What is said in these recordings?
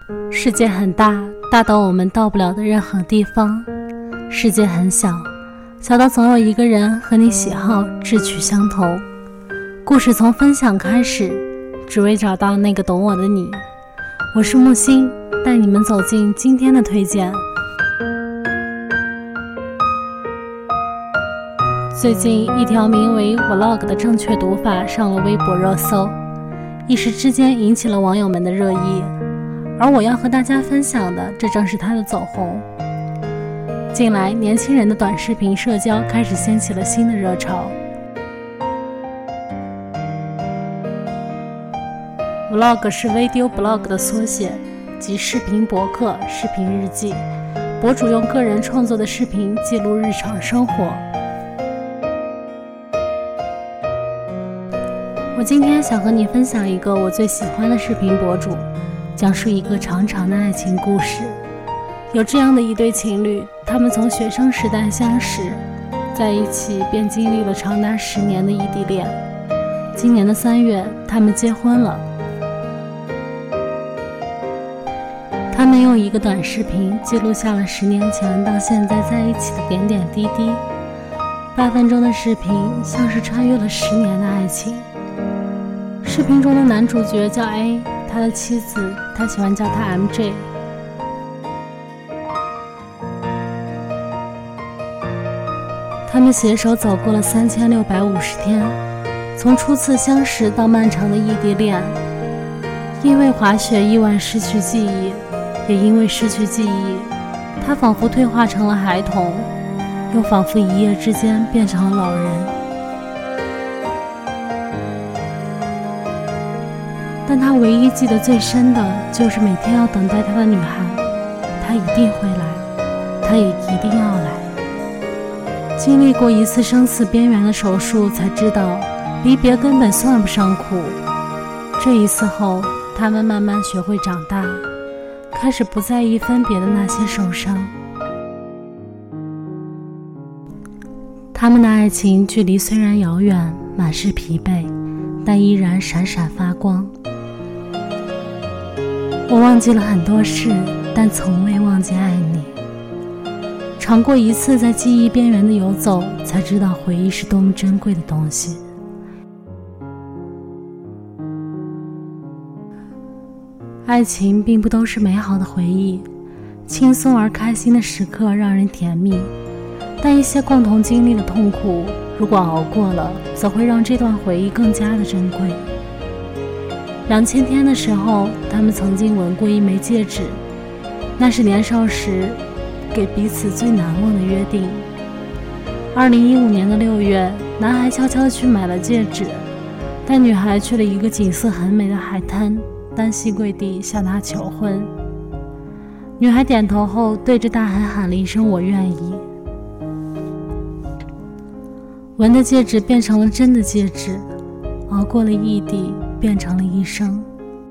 世界很大，大到我们到不了的任何地方；世界很小，小到总有一个人和你喜好志趣相同。故事从分享开始，只为找到那个懂我的你。我是木星，带你们走进今天的推荐。最近一条名为 Vlog 的正确读法上了微博热搜，一时之间引起了网友们的热议，而我要和大家分享的，这正是它的走红。近来年轻人的短视频社交开始掀起了新的热潮。Vlog 是 Video Blog 的缩写，即视频博客、视频日记，博主用个人创作的视频记录日常生活。我今天想和你分享一个我最喜欢的视频博主，讲述一个长长的爱情故事。有这样的一对情侣，他们从学生时代相识，在一起便经历了长达10年的异地恋。今年的3月，他们结婚了。他们用一个短视频记录下了10年前到现在在一起的点点滴滴。8分钟的视频像是穿越了10年的爱情。视频中的男主角叫 A， 他的妻子他喜欢叫他 MJ。 他们携手走过了3650天，从初次相识到漫长的异地恋。因为滑雪意外失去记忆，也因为失去记忆，他仿佛退化成了孩童，又仿佛一夜之间变成了老人。但他唯一记得最深的就是每天要等待他的女孩，他一定会来，他也一定要来。经历过一次生死边缘的手术，才知道离别根本算不上苦。这一次后，他们慢慢学会长大，开始不在意分别的那些受伤。他们的爱情距离虽然遥远，满是疲惫，但依然闪闪发光。我忘记了很多事，但从未忘记爱你。尝过一次在记忆边缘的游走，才知道回忆是多么珍贵的东西。爱情并不都是美好的回忆，轻松而开心的时刻让人甜蜜，但一些共同经历的痛苦，如果熬过了，则会让这段回忆更加的珍贵。2000天的时候，他们曾经吻过一枚戒指，那是年少时给彼此最难忘的约定。2015年的6月，男孩悄悄地去买了戒指，但女孩去了一个景色很美的海滩，单膝跪地向他求婚。女孩点头后，对着大海喊了一声我愿意。纹的戒指变成了真的戒指，熬过了异地，变成了一生。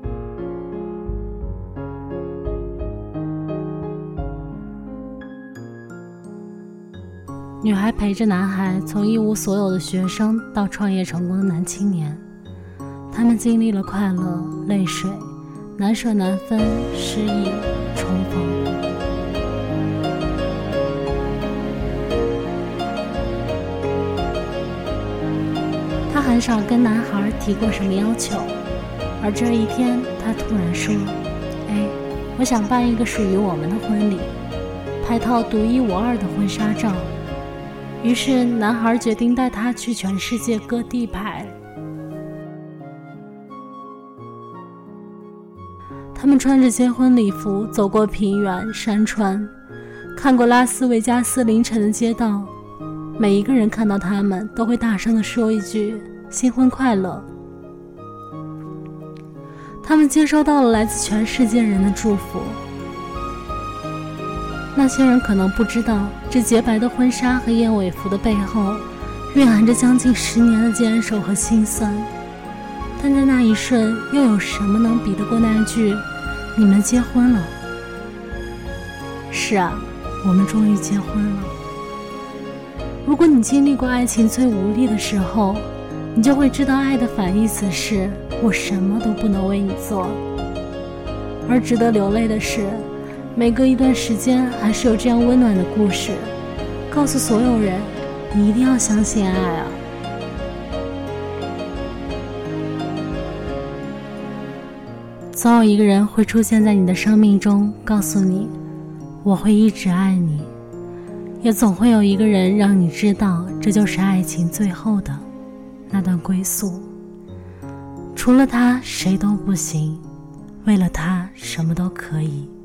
女孩陪着男孩从一无所有的学生到创业成功的男青年，他们经历了快乐、泪水、难舍难分、失意、重逢。他很少跟男孩提过什么要求，而这一天他突然说，我想办一个属于我们的婚礼，拍套独一无二的婚纱照。于是男孩决定带她去全世界各地拍。他们穿着结婚礼服走过平原山川，看过拉斯维加斯凌晨的街道，每一个人看到他们都会大声地说一句新婚快乐。他们接收到了来自全世界人的祝福。那些人可能不知道，这洁白的婚纱和燕尾服的背后蕴含着将近10年的坚守和心酸，但在那一瞬，又有什么能比得过那句你们结婚了？是啊，我们终于结婚了。如果你经历过爱情最无力的时候，你就会知道爱的反义词是我什么都不能为你做。 而值得流泪的是，每隔一段时间还是有这样温暖的故事，告诉所有人，你一定要相信爱啊。总有一个人会出现在你的生命中，告诉你我会一直爱你，也总会有一个人让你知道，这就是爱情最后的那段归宿。除了他谁都不行，为了他什么都可以。